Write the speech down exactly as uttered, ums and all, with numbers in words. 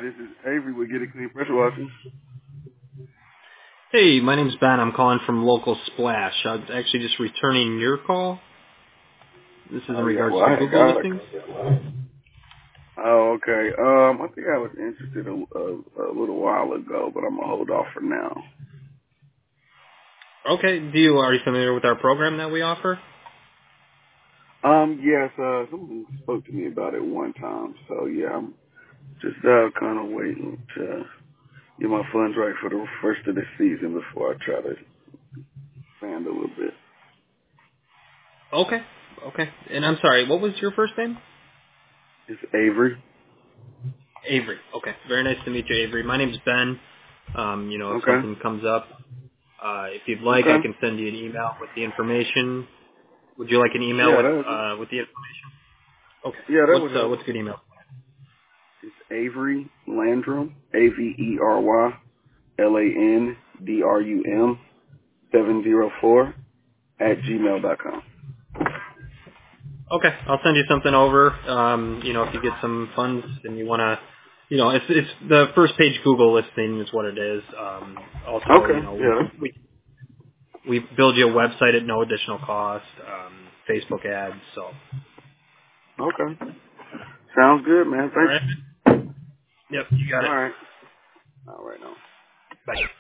this is Avery with Get It Clean Pressure Washing. Hey, my name's Ben. I'm calling from Local Splash. I was actually just returning your call. This is in Oh, yeah, regards well, to I Google got listings. it. Oh, okay. Um, I think I was interested a, a, a little while ago, but I'm going to hold off for now. Okay. Do you are you familiar with our program that we offer? Um, yes, uh, someone spoke to me about it one time, so yeah, I'm just uh, kind of waiting to get my funds right for the first of the season before I try to expand a little bit. Okay. Okay. And I'm sorry, what was your first name? It's Avery. Avery. Okay. Very nice to meet you, Avery. My name's Ben. Um, you know, if Okay. something comes up, uh, if you'd like, I Okay. can send you an email with the information. Would you like an email Yeah, with that uh, with the information? Okay. yeah, that What's would uh, help. what's a good email? It's Avery Landrum, A V E R Y L A N D R U M seven zero four at gmail dot com. Okay, I'll send you something over. Um, you know, if you get some funds and you want to, you know, it's it's the first page Google listing is what it is. Um, also, you Okay. know, we Yeah. we we build you a website at no additional cost, um, Facebook ads. So, all Okay. Sounds good, man. right. Thanks. Yep, you got All it. right. All right now. Bye.